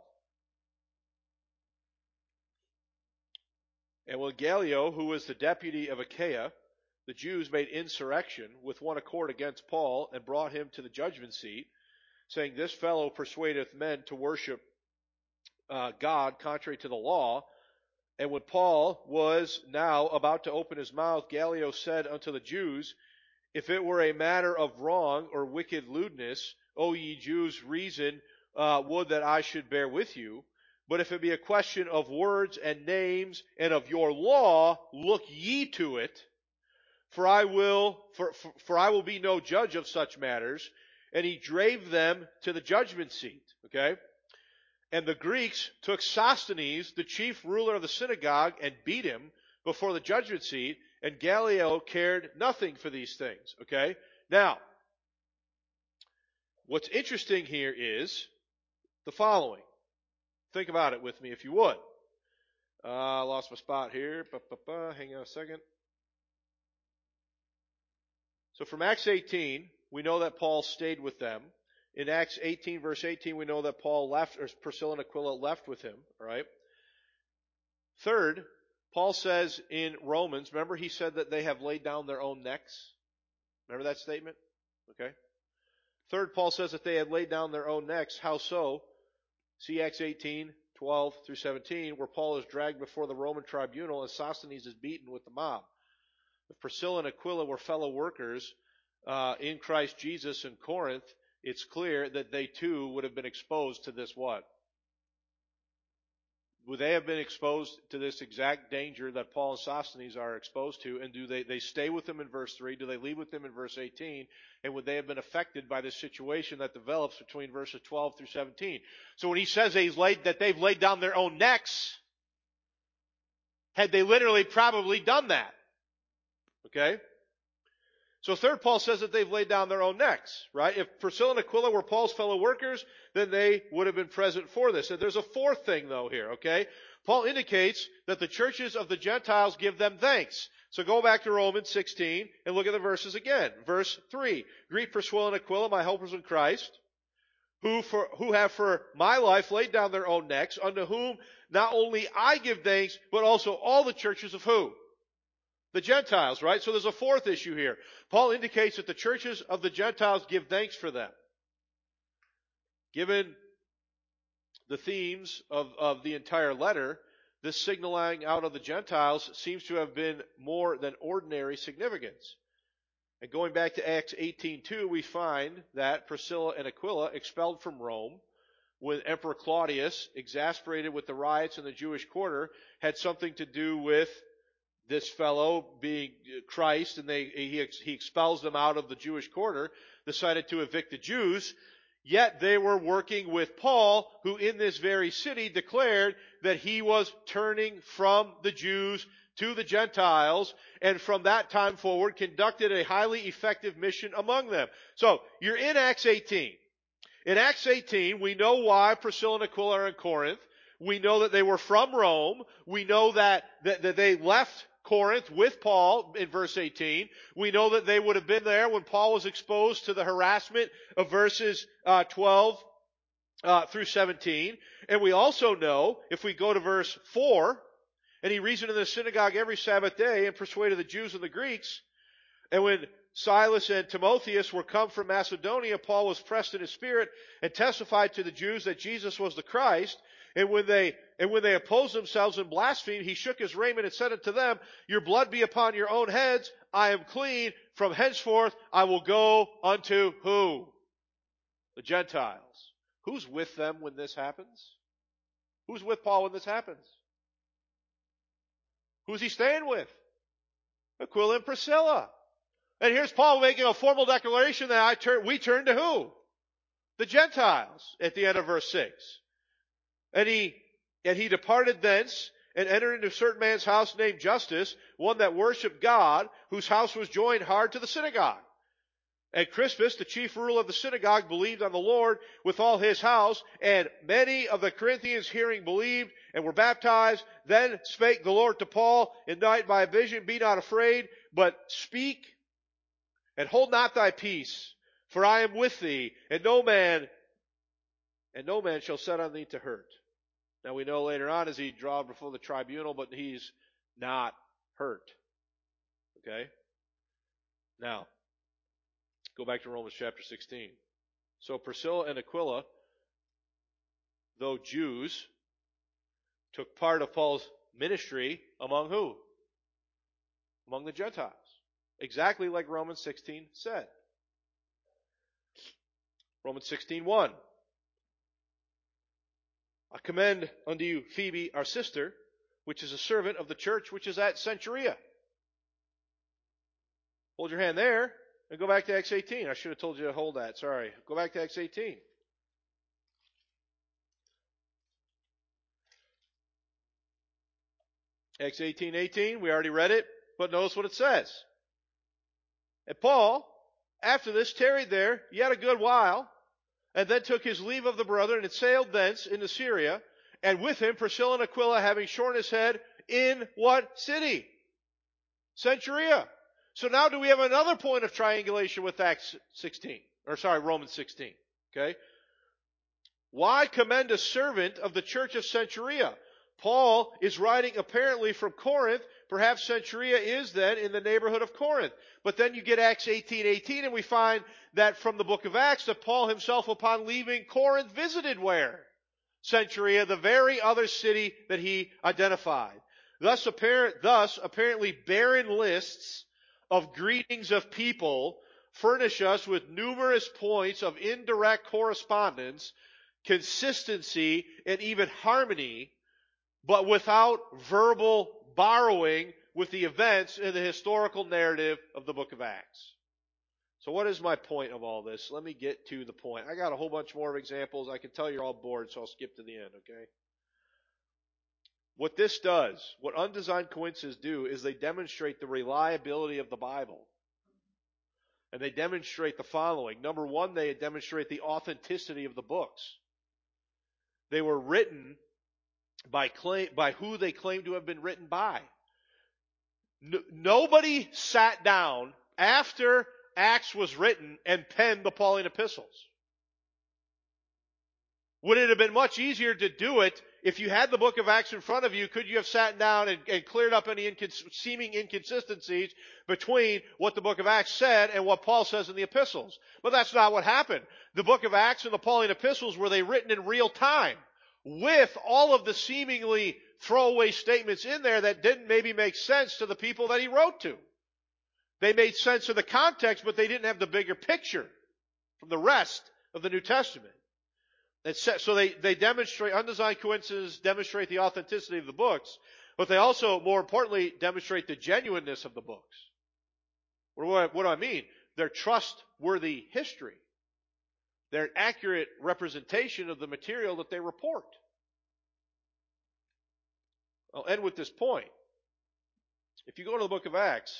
And when Gallio, who was the deputy of Achaia, the Jews made insurrection with one accord against Paul and brought him to the judgment seat, saying, this fellow persuadeth men to worship uh, God contrary to the law. And when Paul was now about to open his mouth, Gallio said unto the Jews, if it were a matter of wrong or wicked lewdness, O ye Jews, reason uh, would that I should bear with you. But if it be a question of words and names and of your law, look ye to it. For I will, for, for, for I will be no judge of such matters. And he drave them to the judgment seat. Okay? And the Greeks took Sosthenes, the chief ruler of the synagogue, and beat him before the judgment seat. And Gallio cared nothing for these things. Okay? Now, what's interesting here is the following. Think about it with me if you would. Uh, I lost my spot here. Ba-ba-ba. Hang on a second. So from Acts eighteen, we know that Paul stayed with them. In Acts eighteen, verse eighteen, we know that Paul left, or Priscilla and Aquila left with him. All right. Third, Paul says in Romans, remember he said that they have laid down their own necks? Remember that statement? Okay. Third, Paul says that they had laid down their own necks. How so? See Acts eighteen, twelve through seventeen, where Paul is dragged before the Roman tribunal and Sosthenes is beaten with the mob. If Priscilla and Aquila were fellow workers uh, in Christ Jesus in Corinth, it's clear that they too would have been exposed to this what? Would they have been exposed to this exact danger that Paul and Sosthenes are exposed to? And do they, they stay with them in verse three? Do they leave with them in verse eighteen? And would they have been affected by this situation that develops between verses twelve through seventeen? So when he says that, he's laid, that they've laid down their own necks, had they literally probably done that? Okay? So third, Paul says that they've laid down their own necks, right? If Priscilla and Aquila were Paul's fellow workers, then they would have been present for this. And there's a fourth thing though here, okay? Paul indicates that the churches of the Gentiles give them thanks. So go back to Romans sixteen and look at the verses again. Verse three, greet Priscilla and Aquila, my helpers in Christ, who for, who have for my life laid down their own necks, unto whom not only I give thanks, but also all the churches of who? The Gentiles, right? So there's a fourth issue here. Paul indicates that the churches of the Gentiles give thanks for them. Given the themes of, of the entire letter, this signaling out of the Gentiles seems to have been more than ordinary significance. And going back to Acts eighteen two, we find that Priscilla and Aquila, expelled from Rome, when Emperor Claudius, exasperated with the riots in the Jewish quarter, had something to do with this fellow being Christ, and they, he, he expels them out of the Jewish quarter, decided to evict the Jews. Yet they were working with Paul, who in this very city declared that he was turning from the Jews to the Gentiles, and from that time forward conducted a highly effective mission among them. So, you're in Acts eighteen. In Acts eighteen, we know why Priscilla and Aquila are in Corinth. We know that they were from Rome. We know that, that, that they left Corinth with Paul in verse eighteen. We know that they would have been there when Paul was exposed to the harassment of verses uh, twelve uh, through seventeen. And we also know, if we go to verse four, and he reasoned in the synagogue every Sabbath day and persuaded the Jews and the Greeks. And when Silas and Timotheus were come from Macedonia, Paul was pressed in his spirit and testified to the Jews that Jesus was the Christ. And when they and when they opposed themselves and blasphemed, he shook his raiment and said unto them, your blood be upon your own heads. I am clean. From henceforth I will go unto who? The Gentiles. Who's with them when this happens? Who's with Paul when this happens? Who's he staying with? Aquila and Priscilla. And here's Paul making a formal declaration that I turn, we turn to who? The Gentiles at the end of verse six. And he, and he departed thence and entered into a certain man's house named Justus, one that worshipped God, whose house was joined hard to the synagogue. And Crispus, the chief ruler of the synagogue, believed on the Lord with all his house, and many of the Corinthians hearing believed and were baptized. Then spake the Lord to Paul in night by a vision, be not afraid, but speak and hold not thy peace, for I am with thee, and no man, and no man shall set on thee to hurt. Now we know later on as he draws before the tribunal, but he's not hurt. Okay? Now, go back to Romans chapter sixteen. So Priscilla and Aquila, though Jews, took part of Paul's ministry among who? Among the Gentiles. Exactly like Romans sixteen said. Romans sixteen one. I commend unto you Phoebe, our sister, which is a servant of the church which is at Cenchrea. Hold your hand there and go back to Acts eighteen. I should have told you to hold that. Sorry. Go back to Acts eighteen. Acts eighteen eighteen, we already read it, but notice what it says. And Paul, after this, tarried there yet a good while, and then took his leave of the brethren, and sailed thence into Syria, and with him Priscilla and Aquila, having shorn his head, in what city? Cenchrea. So now do we have another point of triangulation with Acts sixteen, or sorry, Romans sixteen, okay? Why commend a servant of the church of Cenchrea? Paul is writing apparently from Corinth. Perhaps Cenchrea is then in the neighborhood of Corinth. But then you get Acts eighteen eighteen, and we find that from the book of Acts that Paul himself, upon leaving Corinth, visited where? Cenchrea, the very other city that he identified. Thus, apparent, thus apparently barren lists of greetings of people furnish us with numerous points of indirect correspondence, consistency, and even harmony, but without verbal borrowing with the events in the historical narrative of the book of Acts. So what is my point of all this? Let me get to the point. I got a whole bunch more of examples. I can tell you're all bored, so I'll skip to the end, okay? What this does, what undesigned coincidences do, is they demonstrate the reliability of the Bible. And they demonstrate the following. Number one, they demonstrate the authenticity of the books. They were written by claim, by who they claim to have been written by. No, nobody sat down after Acts was written and penned the Pauline epistles. Would it have been much easier to do it if you had the book of Acts in front of you? Could you have sat down and, and cleared up any incons- seeming inconsistencies between what the book of Acts said and what Paul says in the epistles? But that's not what happened. The book of Acts and the Pauline epistles, were they written in real time, with all of the seemingly throwaway statements in there that didn't maybe make sense to the people that he wrote to. They made sense of the context, but they didn't have the bigger picture from the rest of the New Testament. So they, they demonstrate, undesigned coincidences demonstrate the authenticity of the books, but they also, more importantly, demonstrate the genuineness of the books. What do I, what do I mean? They're trustworthy history. They're an accurate representation of the material that they report. I'll end with this point. If you go to the book of Acts,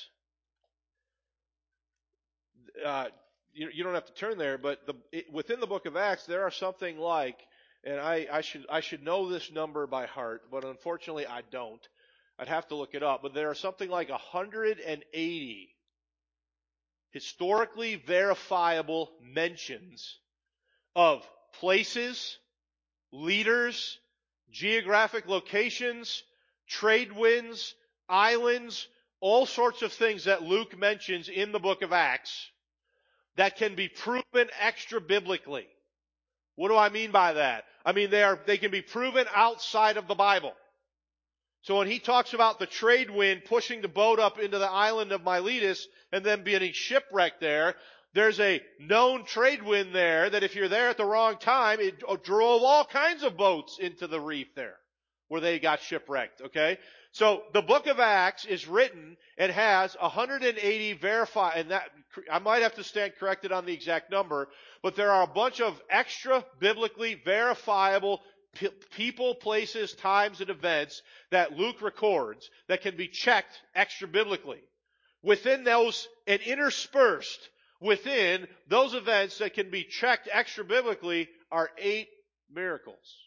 uh, you, you don't have to turn there, but the, it, within the book of Acts, there are something like, and I, I should I should know this number by heart, but unfortunately I don't. I'd have to look it up, but there are something like one hundred eighty historically verifiable mentions of places, leaders, geographic locations, trade winds, islands, all sorts of things that Luke mentions in the book of Acts that can be proven extra biblically. What do I mean by that? I mean they are they can be proven outside of the Bible. So when he talks about the trade wind pushing the boat up into the island of Miletus and then being shipwrecked there, there's a known trade wind there that if you're there at the wrong time, it drove all kinds of boats into the reef there where they got shipwrecked, okay? So the book of Acts is written and has one hundred eighty verified, and that I might have to stand corrected on the exact number, but there are a bunch of extra biblically verifiable p- people, places, times, and events that Luke records that can be checked extra biblically. Within those, and interspersed within those events that can be checked extra biblically are eight miracles.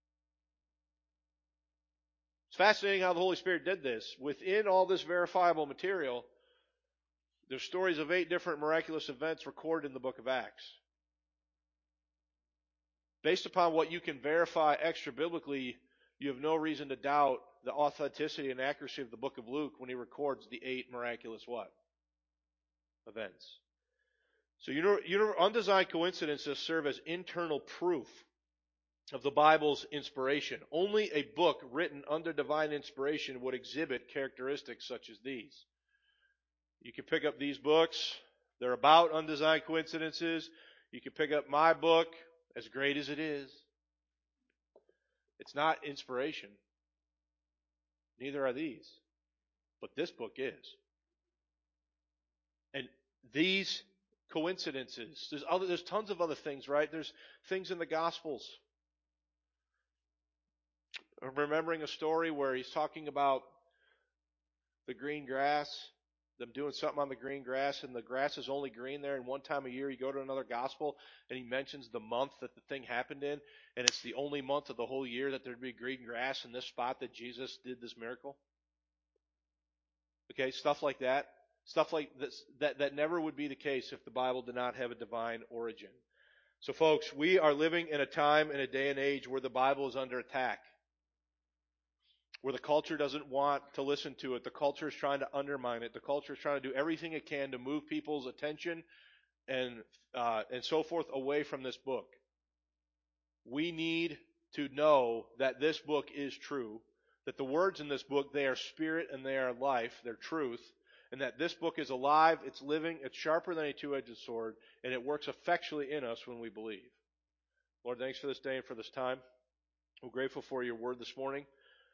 It's fascinating how the Holy Spirit did this. Within all this verifiable material, there's stories of eight different miraculous events recorded in the book of Acts. Based upon what you can verify extra biblically, you have no reason to doubt the authenticity and accuracy of the book of Luke when he records the eight miraculous what? Events. So you know, you know, undesigned coincidences serve as internal proof of the Bible's inspiration. Only a book written under divine inspiration would exhibit characteristics such as these. You can pick up these books. They're about undesigned coincidences. You can pick up my book, as great as it is. It's not inspiration. Neither are these. But this book is. And these coincidences, there's other, there's tons of other things, right? There's things in the Gospels. I'm remembering a story where he's talking about the green grass, them doing something on the green grass, and the grass is only green there, and one time a year you go to another gospel, and he mentions the month that the thing happened in, and it's the only month of the whole year that there'd be green grass in this spot that Jesus did this miracle. Okay, stuff like that. Stuff like this, that, that never would be the case if the Bible did not have a divine origin. So folks, we are living in a time and a day and age where the Bible is under attack. Where the culture doesn't want to listen to it. The culture is trying to undermine it. The culture is trying to do everything it can to move people's attention and uh, and so forth away from this book. We need to know that this book is true, that the words in this book, they are spirit and they are life, they're truth, and that this book is alive, it's living, it's sharper than a two-edged sword, and it works effectually in us when we believe. Lord, thanks for this day and for this time. We're grateful for your word this morning.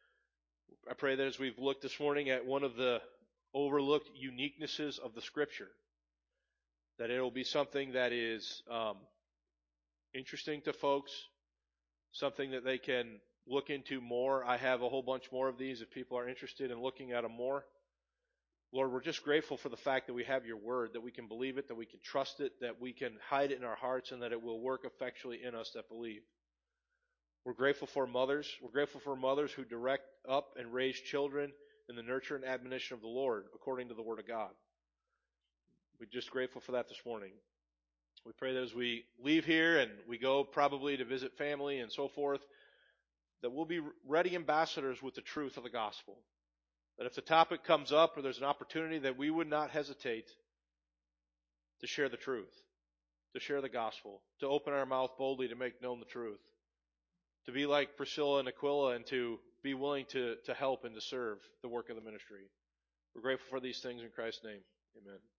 I pray that as we've looked this morning at one of the overlooked uniquenesses of the Scripture, that it will be something that is um, interesting to folks, something that they can look into more. I have a whole bunch more of these if people are interested in looking at them more. Lord, we're just grateful for the fact that we have your word, that we can believe it, that we can trust it, that we can hide it in our hearts, and that it will work effectually in us that believe. We're grateful for mothers. We're grateful for mothers who direct up and raise children in the nurture and admonition of the Lord according to the Word of God. We're just grateful for that this morning. We pray that as we leave here and we go probably to visit family and so forth, that we'll be ready ambassadors with the truth of the gospel. That if the topic comes up or there's an opportunity, that we would not hesitate to share the truth, to share the gospel, to open our mouth boldly to make known the truth. To be like Priscilla and Aquila and to be willing to, to help and to serve the work of the ministry. We're grateful for these things in Christ's name. Amen.